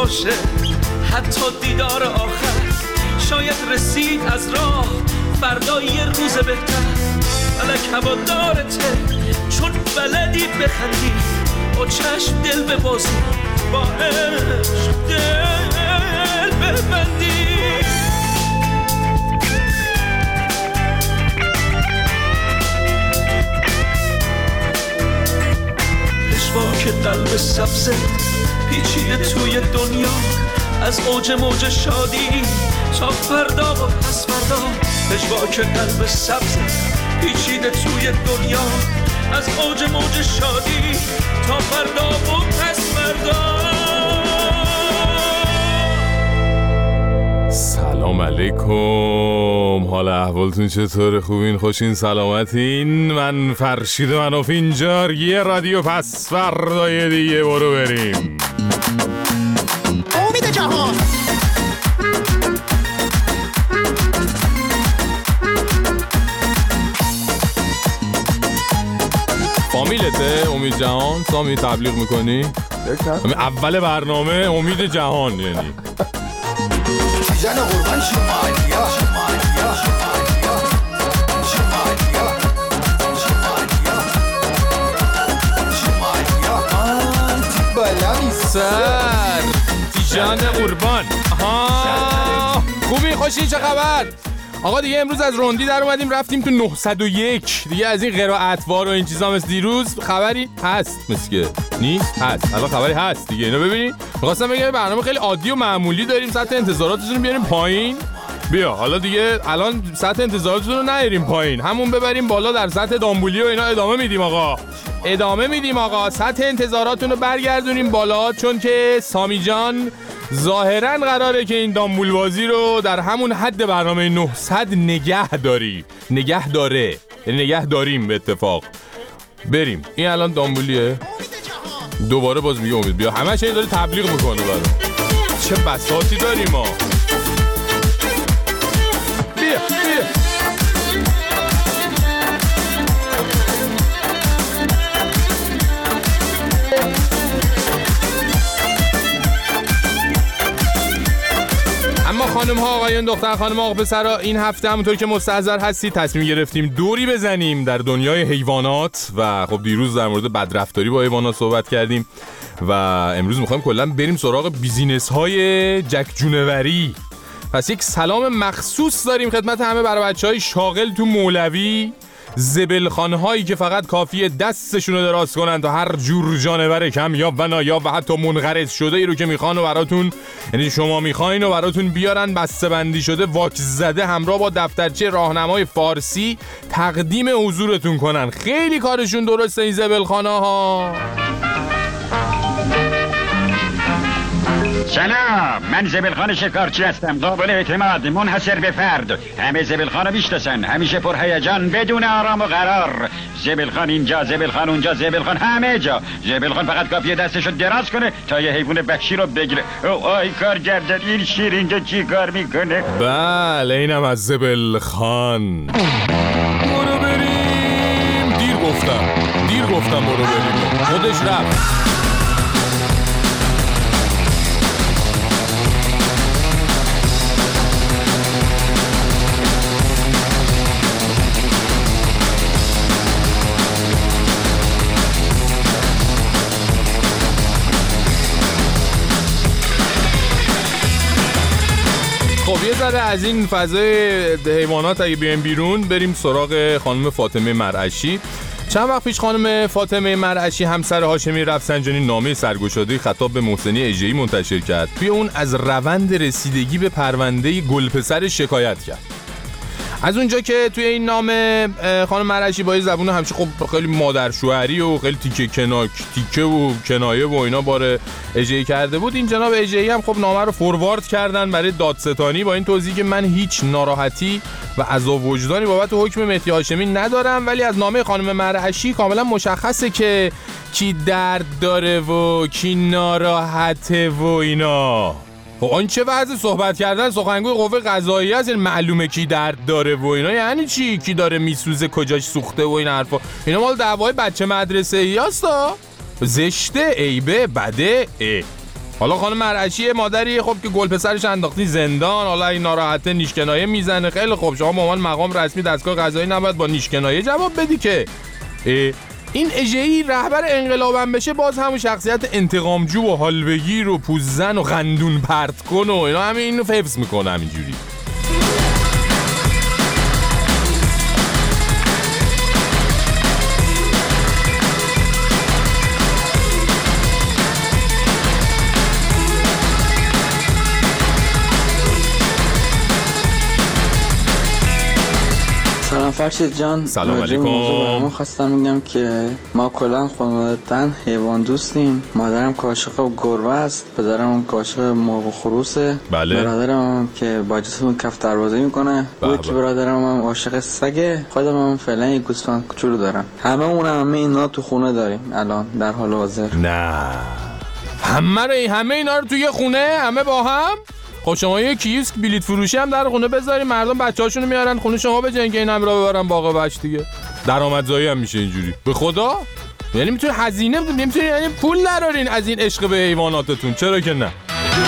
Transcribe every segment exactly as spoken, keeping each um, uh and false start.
باشه حتی دیدار آخر، شاید رسید از راه فردا یه روز بهتر. فلک هوادارته چون بلدی بخندی، با چشم دل ببازی، با عشق دل ببندی. پشواک قلب سبزه پیچیده توی دنیا، از اوج موج شادی تا فردا و پس فردا. پشواک قلب سبزه پیچیده توی دنیا، از اوج موج شادی تا فردا و پس فردا. سلام علیکم، حال احوالتون چطوره؟ خوبین؟ خوشین؟ سلامتین؟ من فرشید منوف اینجا، یه رادیو پس فردای دیگه برو بریم. امید جهان فامیلته امید جهان؟ سامی تبلیغ میکنی؟ اول برنامه امید جهان یعنی جان قربان شمالیا شمالیا شمالیا شمالیا شمالیا آنتی بلایی سر جان قربان. آها خوبی؟ خوشی؟ چه خبر؟ آقا دیگه امروز از روندی در اومدیم رفتیم تو نهصد و یک. دیگه از این قرائتوار و این چیزا مثل دیروز خبری هست؟ مثل که نیست؟ هست. الان خبری هست دیگه. اینو ببینید. می‌خواستم بگم برنامه خیلی عادی و معمولی داریم، سطح انتظاراتتون رو بیاریم پایین. بیا حالا دیگه الان سطح انتظاراتتون رو نیاریم پایین، همون ببریم بالا. در سطح دامبولی و اینا ادامه میدیم آقا. ادامه میدیم آقا. سطح انتظاراتتون رو برگردونیم بالا، چون که سامی جان ظاهراً قراره که این دامبول بازی رو در همون حد برنامه نهصد نگه داری. نگه داره. نگه داریم به اتفاق. بریم. این الان دامبولیه. دوباره باز میگه امید بیا. همه چیز داره تبلیغ میکنه برام. چه بساطی داریم ما. بیا بیا. اما خانم ها آقایان دختر خانم ها آقا پسرا، این هفته همونطور که مستحضر هستید تصمیم گرفتیم دوری بزنیم در دنیای حیوانات و خب دیروز در مورد بدرفتاری با حیوانات صحبت کردیم و امروز میخوایم کلا بریم سراغ بیزینس های جک جونوری. پس یک سلام مخصوص داریم خدمت همه برای بچهای شاغل تو مولوی، زبلخانه هایی که فقط کافیه دستشون رو دراز کنن تا هر جور جانور کمیاب و نایاب و حتی منقرض شده ای رو که میخوان و براتون، یعنی شما میخواین و براتون بیارن بسته بندی شده واکس زده همراه با دفترچه راهنمای فارسی تقدیم حضورتون کنن. خیلی کارشون درسته این زبلخانه ها. سلام، من زبلخان شکارچی هستم، قابل اعتماد، منحصر به فرد. همه زبلخان رو میشناسن، همیشه پر هیجان، بدون آرام و قرار. زبلخان اینجا، زبلخان اونجا، زبلخان همه جا. زبلخان فقط کافیه دستشو دراز کنه تا یه حیوان وحشی رو بگیره. او آی کارگردان، این شیر اینجا چی کار میکنه؟ بله اینم از زبلخان. برو بریم. دیر گفتم دیر گفتم برو بریم. خودش رفت. خب یه ذره از این فضای حیوانات اگه بیایم بیرون بریم سراغ خانم فاطمه مرعشی. چند وقت پیش خانم فاطمه مرعشی همسر هاشمی رفسنجانی نامه سرگشاده خطاب به محسنی اژه‌ای منتشر کرد. توی اون از روند رسیدگی به پرونده گلپسر شکایت کرد. از اونجا که توی این نامه خانم مرعشی با زبون همیشه خب خیلی مادرشوهری و خیلی تیکه کناک تیکه و کنایه و اینا باره اژه‌ای کرده بود، این جناب اژه‌ای هم خب نامه رو فوروارد کردن برای دادستانی با این توضیح که من هیچ ناراحتی و عذاب وجدانی بابت حکم مهدی هاشمی ندارم، ولی از نامه خانم مرعشی کاملا مشخصه که کی درد داره و کی ناراحته و اینا. خب این چه وضع صحبت کردن سخنگوی قوه قضاییه است؟ معلومه کی درد داره و اینا یعنی چی؟ کی داره میسوزه، کجاش سوخته و این حرفا؟ اینا مال دعوای بچه مدرسه ای هستا. زشته، عیبه، بده. اه. حالا خانم مرعشی مادری خب که گل پسرش انداختی زندان، حالا این ناراحته نیشکنایه میزنه. خیلی خب شما به عنوان مقام رسمی دستگاه قضایی نباید با نیشکنایه جواب بدی که این اژه‌ای رهبر انقلابم بشه، باز همون شخصیت انتقامجو و حالبگیر و پوززن و خندون پرت کن و اینا همین اینو حفظ میکنه همینجوری. سلام فرشید جان. سلام علیکم. من خواستم میگم که ما کلا خانوادتن حیوان دوستیم. مادرم کاشق گربه است، پدرم کاشق مرغ و خروسه. بله. برادرم هم که با جسم کف دروازه میکنه. بود که برادرم هم عاشق سگه. خودم هم فعلا یک گوسفند کوچولو دارم. همه اون همه اینا تو خونه داریم الان در حال حاضر. نه همه رو همه اینا رو توی خونه همه با هم؟ خب شما یه کیوسک بلیط فروشی هم در خونه بذارین، مردم بچه‌هاشونو میارن خونه شما به جنگ این هم را ببرن باغ بچ دیگه. درآمدزایی هم میشه اینجوری. به خدا یعنی میتونی هزینه بدین، نمیتونی یعنی پول نرارین از این عشق به حیواناتتون، چرا که نه؟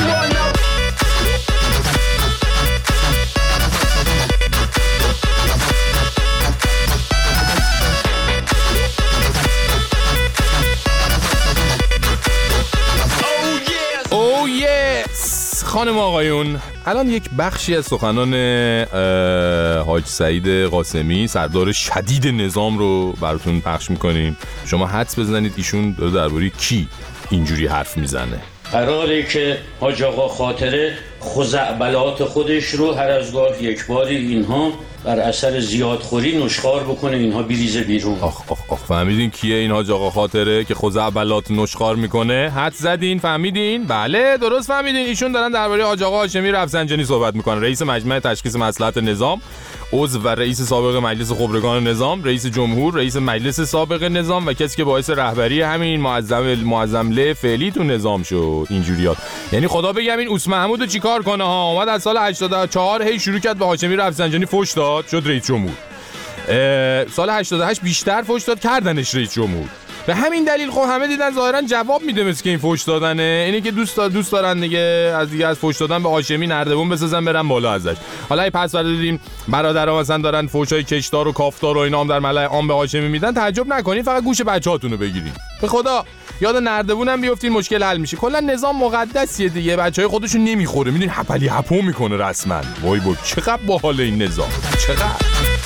خانم آقایون، الان یک بخشی از سخنان حاج سعید قاسمی سردار شدید نظام رو براتون پخش میکنیم. شما حدس بزنید ایشون درباره کی اینجوری حرف میزنه. قراره که حاج آقا خاطره خزعبلات خودش رو هر از گاه یک باری اینها بر اثر زیادخوری نشخوار بکنه، اینها بریزه بیرون. آخ آخ آخ فهمیدین کیه این حاج آقا خاطره که خزعبلات نشخوار میکنه؟ حد زدین؟ فهمیدین؟ بله درست فهمیدین. ایشون دارن درباره حاج آقا هاشمی رفسنجانی صحبت میکنن، رئیس مجمع تشخیص مصلحت نظام، عضو و رئیس سابق مجلس خبرگان نظام، رئیس جمهور، رئیس مجلس سابق نظام و کسی که باعث رهبری همین معظم معظمله فعلی تو نظام شد. اینجوریات یعنی خدا بگم این اوس محمودو چیکار کنه ها؟ اومد از سال هشتاد و چهار هی شروع کرد به هاشمی رفسنجانی فوش داد، شد رئیس جمهور. سال هشتاد و هشت بیشتر فوش داد، کردنش رئیس جمهور. به همین دلیل خب همه دیدن ظاهرا جواب میده مثل که این فوش دادنه، اینی که دوست دار دوست دارن دیگه از دیگه از فوش دادن به هاشمی نردبون بسازن برن بالا ازش. حالا ای پس فردا دیدیم برادرها مثلا دارن فوشای کشدار و کافتار و اینا هم در ملأ عام به هاشمی میدن، تعجب نکنین، فقط گوش بچه‌هاتونو بگیرین. به خدا یاد نردبون هم بیافتین مشکل حل میشه. کلا نظام مقدسیه دیگه، بچهای خودشون نمیخوره، میدونین هپلی هپو میکنه رسما. وای وای چقدر باحال این نظام، چقدر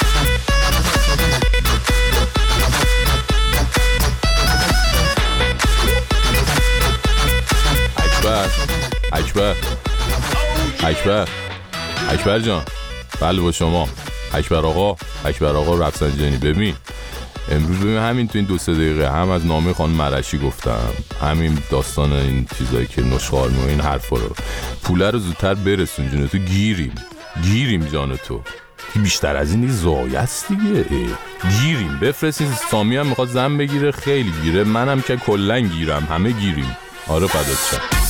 اکبر اکبر اکبر جان. بله با شما اکبر آقا. اکبر آقا رفسنجانی. ببین امروز ببین همین تو این دو سه دقیقه هم از نامه خانم مرعشی گفتم، همین داستان این چیزایی که نشخوار میو این حرفا رو، پوله رو زودتر برسون جون تو، گیریم گیریم جان تو. بیشتر از این دیگه زایه است دیگه. گیریم بفرستین. سامی هم میخواد زن بگیره، خیلی گیره، منم که کلا گیرم، همه گیریم. آره فدات شم.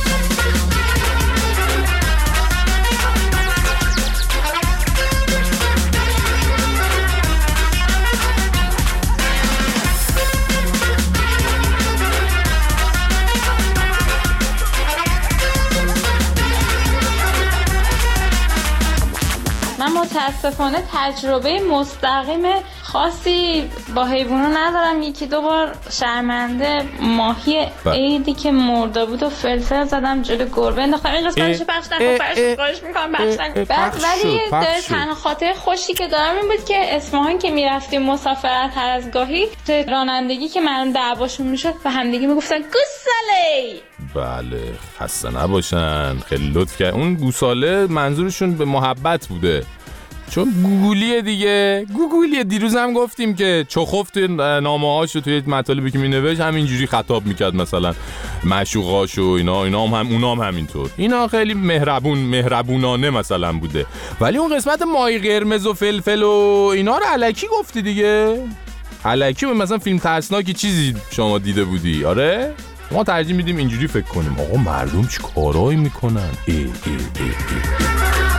متاسفانه تجربه مستقیم خاصی با حیوانات ندارم. یکی دو بار شرمنده ماهی عیدی که مرده بود و فلفل زدم جلو گربه انداختم. این قسمتش پخش نکن فرشید، خواهش میکنم پخش نکن. بعد ولی تنها خاطر خوشی که دارم این بود که اصفهان که میرفتیم مسافرت هر از گاهی رانندگی که من دعواشون میشد و همدیگه میگفتن گوساله. بله خسته نباشن، خیلی لطف کرد. اون گوساله منظورشون به محبت بوده، چون گوگولیه دیگه، گوگولیه. دیروز هم گفتیم که چخوف توی نامه‌هاشو توی مطالبی که می‌نوشت همینجوری خطاب میکرد مثلا معشوقاشو اینا اینا هم, هم اونا هم همینطور. اینا خیلی مهربون مهربونانه مثلا بوده، ولی اون قسمت ماهی قرمز و فلفل و اینا رو الکی گفتی دیگه. الکی مثلا فیلم ترسناکی چیزی شما دیده بودی؟ آره ما ترجیح میدیم اینجوری فکر کنیم آقا مردم چه کارایی میکنن. ای ای ای ای.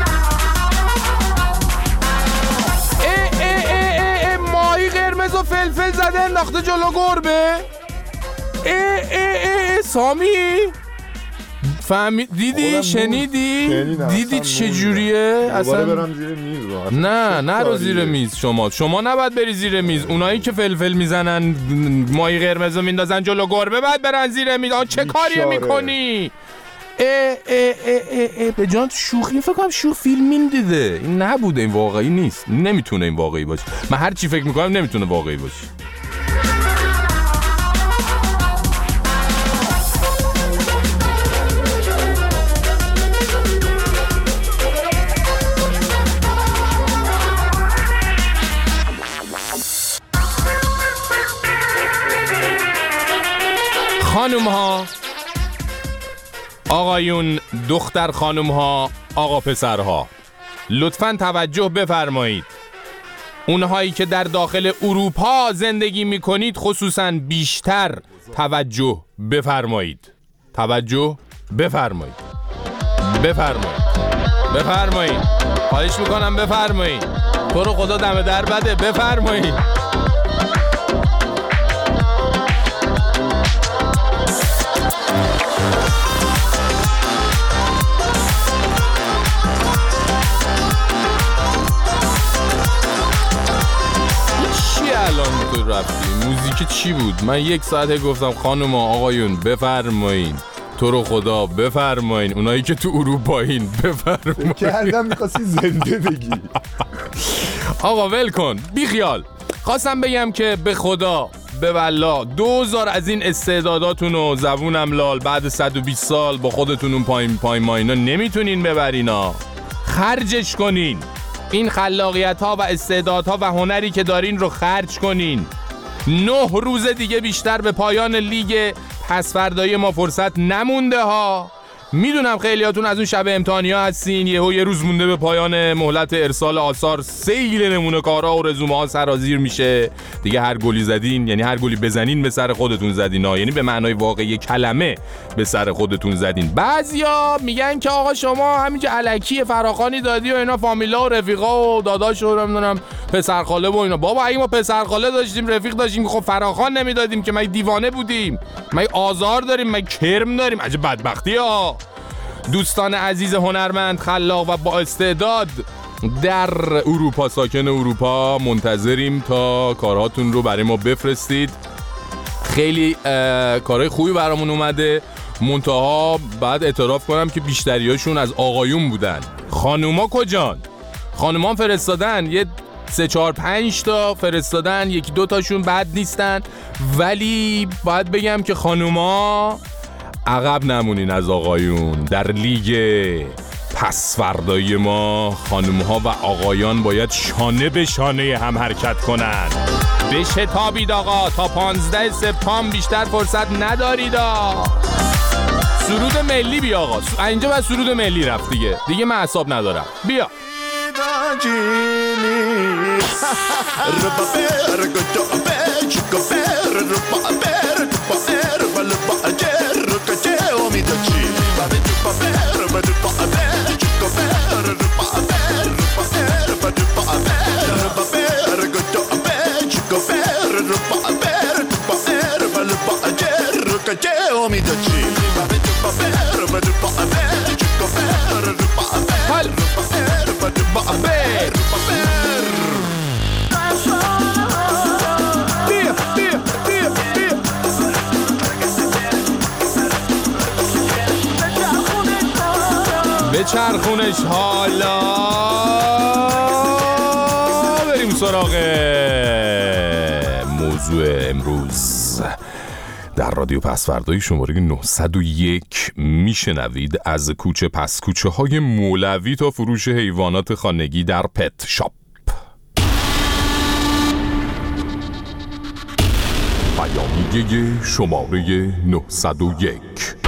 قرمز و فلفل زده انداخته جلو گربه. ای ای ای سامی فهمی دیدی شنیدی دیدی چجوریه اصلا برم زیر میز رو. نه نه رو زیر میز شما شما نباید بری زیر میز. اونایی که فلفل میزنن ماهی قرمزو میندازن جلو گربه باید برن زیر میز. آن چه کاریه میکنی؟ اه اه اه اه به جان شوخی فکر کنم شوخ فیلمین دیده. این نبوده، این واقعی نیست. نمیتونه این واقعی باشه. من هر چی فکر میکنم نمیتونه واقعی باشه. خانوم ها، آقایون، دختر خانوم ها، آقا پسرها، لطفاً توجه بفرمایید. اونهایی که در داخل اروپا زندگی میکنید خصوصاً بیشتر توجه بفرمایید. توجه بفرمایید. بفرمایید. بفرمایید. خواهش میکنم بفرمایید. تو رو خدا دم در بده. بفرمایید. الان تو رفتی موزیک چی بود؟ من یک ساعته گفتم خانم آقایون بفرمایین، تو رو خدا بفرمایین، اونایی که تو اروپایین بفرمایین. کردم میخواستی زنده بگی. آقا ول کن بی خیال. خواستم بگم که به خدا به والله دوزار از این استعداداتون و زبونم لال بعد صد و بیست سال با خودتون اون پایین پایین ما اینا نمیتونین ببرینا. خرجش کنین. این خلاقیت ها و استعدادها و هنری که دارین رو خرج کنین. نه روز دیگه بیشتر به پایان لیگ پسفردایی ما فرصت نمونده ها. میدونم خیلیاتون از اون شب امتحانی ها هستین، یهو یه روز مونده به پایان مهلت ارسال آثار، سیل نمونه کارا و رزومه ها سرازیر میشه دیگه. هر گلی زدین یعنی هر گلی بزنین به سر خودتون زدین ها، یعنی به معنای واقعی کلمه به سر خودتون زدین. بعضیا میگن که آقا شما همینجا الکی فراخوانی دادی و اینا، فامیلا و رفیقا و داداش و نمیدونم پسرخاله و اینا. بابا اگه ما پسرخاله داشتیم رفیق داشتیم خب فراخوان نمیدادیم که؟ ما دیوانه بودیم؟ ما آزار داریم؟ ما کرم داریم؟ عجب بدبختی ها. دوستان عزیز هنرمند، خلاق و با استعداد در اروپا، ساکن اروپا، منتظریم تا کارهاتون رو برای ما بفرستید. خیلی کارهای خوبی برامون اومده، منتها بعد اعتراف کنم که بیشتریاشون از آقایون بودن. خانوما کجان؟ خانوما فرستادن یه سه چهار پنج تا فرستادن، یکی دو تاشون بد نیستن، ولی باید بگم که خانوما عقب نمونین از آقایون. در لیگ پسفردایی ما خانم‌ها و آقایان باید شانه به شانه هم حرکت کنن. بشتابید آقا، تا پانزده سپتامبر بیشتر فرصت ندارید. سرود ملی بیا آقا، اینجا باید سرود ملی رفت دیگه. دیگه من اعصاب ندارم. بیا چرخونش. حالا بریم سراغ موضوع امروز. در رادیو پسفردایی شماره نهصد و یک میشنوید از کوچه پس کوچه های مولوی تا فروش حیوانات خانگی در پت شاپ. بیانیه شماره نهصد و یک.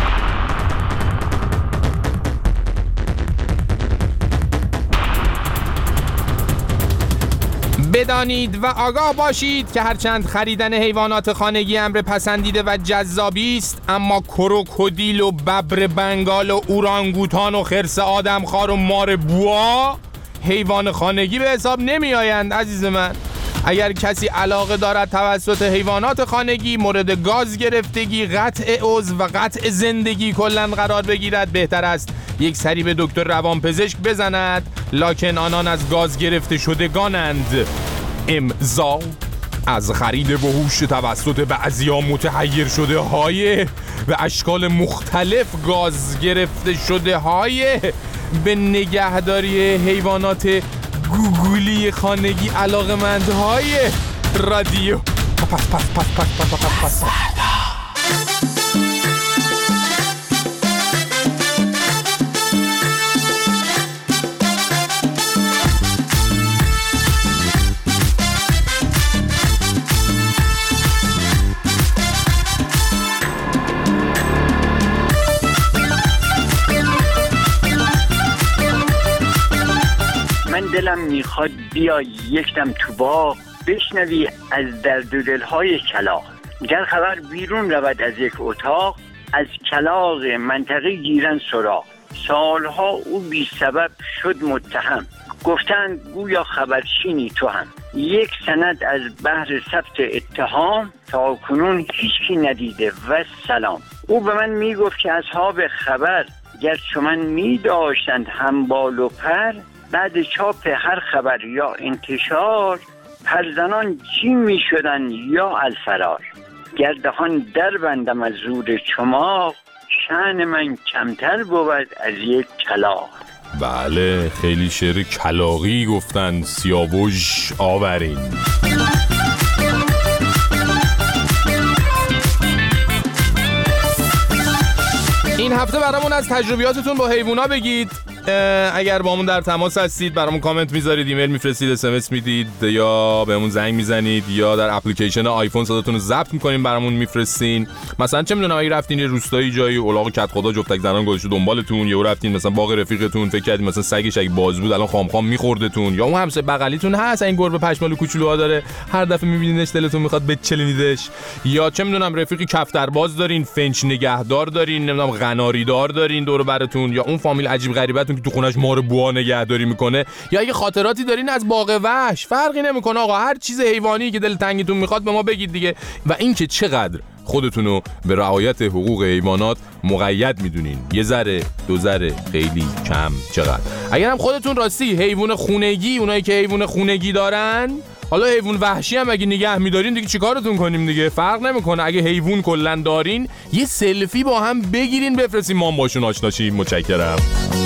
بدانید و آگاه باشید که هرچند خریدن حیوانات خانگی امر پسندیده و جذابی است، اما کروکودیل و ببر بنگال و اورانگوتان و خرس آدمخوار و مار بوا حیوان خانگی به حساب نمی آیند عزیز من. اگر کسی علاقه دارد توسط حیوانات خانگی مورد گاز گرفتگی، قطع عضو و قطع زندگی کلاً قرار بگیرد، بهتر است یک سری به دکتر روانپزشک بزند، لکن آنان از گاز گرفته شدگانند. امضا از خرید وحوش توسط بعضیا متحیر شده های و اشکال مختلف گاز گرفته شده های به نگهداری حیوانات گوگولی خانگی علاقمند های رادیو پس پس پس پس پس پس پس دلم میخواد بیا یکدم تو باغ بشنوی از درد و دلهای کلاغ. گر خبر بیرون رود از یک اتاق، از کلاغ منطقه گیرن سراغ. سالها او بی سبب شد متهم، گفتند گویا خبرچینی تو هم. یک سند از بحر ثبت اتهام، تا کنون هیچکی ندیده و سلام. او به من میگفت که اصحاب خبر گر چو من میداشتند هم بال و پر، بعد چاپ هر خبر یا انتشار، پرزنان چین می شدن یا الفرار. گردهان در بندم از زور چماق، شأن من کمتر بود از یک کلاغ. بله خیلی شعر کلاغی گفتن. سیاوش آورین. این هفته برامون از تجربیاتتون با حیوونا بگید. اگر با همون در تماس هستید برامون کامنت میذارید، ایمیل میفرستید، اس ام اس میدید یا بهمون زنگ میزنید یا در اپلیکیشن آیفون صداتون رو ضبط میکنین برامون میفرستین. مثلا چه میدونم اگه رفتین یه روستایی جایی الاغ کت خدا جفتک زنان گذاشته دنبالتون، یا رفتین مثلا باغ رفیقتون فکر کردین مثلا سگش اگه باز بود الان خام خام میخوردتون، یا اون همسایه بغلیتون هست این گربه پشمالو کوچولوها داره هر دفعه میبینینش دلتون میخواد بچلینیدش، یا چه میدونم رفیقی کفترباز دارین، فنچ نگهدار دارین، نمیدونم قناری دار دارین دور براتون، یا اون فامیل عجیب غریبتون که تو خونش مار بوا نگهداری میکنه، یا اگه خاطراتی دارین از باغ وحش، فرقی نمیکنه آقا، هر چیز حیوانی که دل تنگتون میخواد به ما بگید دیگه. و اینکه چقدر خودتونو به رعایت حقوق حیوانات مقید میدونین، یه ذره، دو ذره، خیلی، کم، چقدر. اگر هم خودتون راستی حیوان خونگی، اونایی که حیوان خونگی دارن، حالا حیوان وحشی هم اگه نگه میدارین دیگه چیکارتون کنیم دیگه، فرق نمیکنه. اگه حیوان کلا دارین یه سلفی با هم بگیرین بفرستین ما هم باشون آشنا شیم. متشکرم.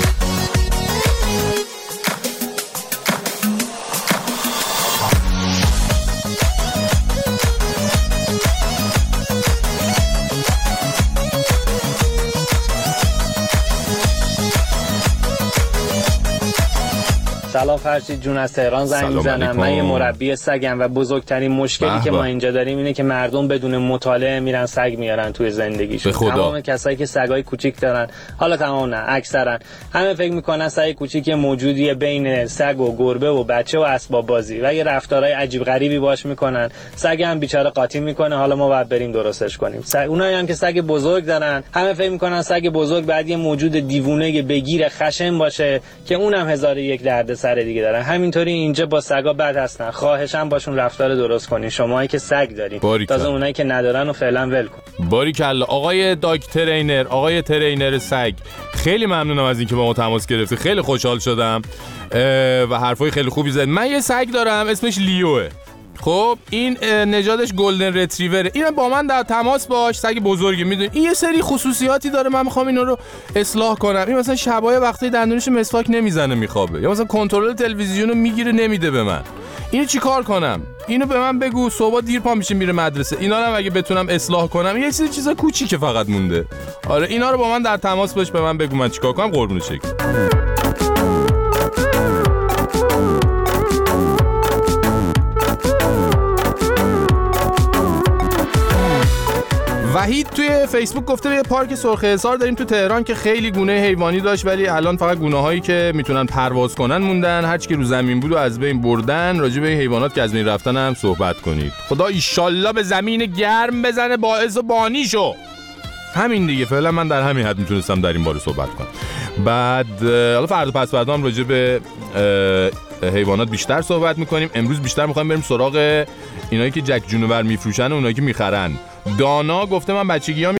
سلام فرشید جون، از تهران زنگ میزنم. من یه مربی سگم و بزرگترین مشکلی بحبه. که ما اینجا داریم اینه که مردم بدون مطالعه میرن سگ میارن توی زندگیشون. تمام کسایی که سگای کوچیک دارن، حالا تمام نه اکثرا، همه فکر میکنن سگ کوچیک موجودیه بین سگ و گربه و بچه و اسباب بازی و یه رفتارهای عجیب غریبی باش میکنن. سگ هم بیچاره قاطی میکنه، حالا ما باید بریم درستش کنیم. اونایی هم که سگ بزرگ دارن، همه فکر میکنن سگ بزرگ بعد یه موجود دیوونه بگیر خشن باشه که اونم هزار یک درد سر دیگه دارن. همینطوری اینجا با سگا بد هستن. خواهشاً باشون رفتار درست کنین. شماهایی که سگ دارین، تازه اونایی که ندارن و فعلا ول کن. باریکلا آقای داگ ترینر، آقای ترینر سگ، خیلی ممنونم از اینکه با ما تماس گرفتی. خیلی خوشحال شدم و حرفای خیلی خوبی زد. من یه سگ دارم اسمش لیوه. خب این نژادش گلدن ریتریوره. این با من در تماس باش، سگ بزرگی، میدونی این یه سری خصوصیاتی داره، من میخوام اینا رو اصلاح کنم. این مثلا شبای وقتی دندونش مسواک نمیزنه میخوابه، یا مثلا کنترل تلویزیون رو میگیره نمیده به من. اینو چیکار کنم؟ اینو به من بگو. صبح دیر پا میشه میره مدرسه. اینا رو اگه بتونم اصلاح کنم، یه چیز چیزا کوچیکه فقط مونده. آره اینا رو با من در تماس باش، به من بگو من چیکار کنم. قربون شکل. وحید توی فیسبوک گفته یه پارک سرخ حصار داریم تو تهران که خیلی گونه حیوانی داشت، ولی الان فقط گونه‌هایی که میتونن پرواز کنن موندن. هر چی که رو زمین بود و از بین بردن. راجع به حیوانات که از بین رفتن هم صحبت کنید. خدا ایشالله به زمین گرم بزنه باعث و بانی شو. همین دیگه. فعلا من در همین حد میتونستم در این باره صحبت کنم. بعد حالا فردا پس فردا هم راجع به حیوانات بیشتر صحبت میکنیم. امروز بیشتر میخوایم بریم سراغ اینایی که جک جونور میفروشن و اونایی که میخرن. دانا گفته من بچگیام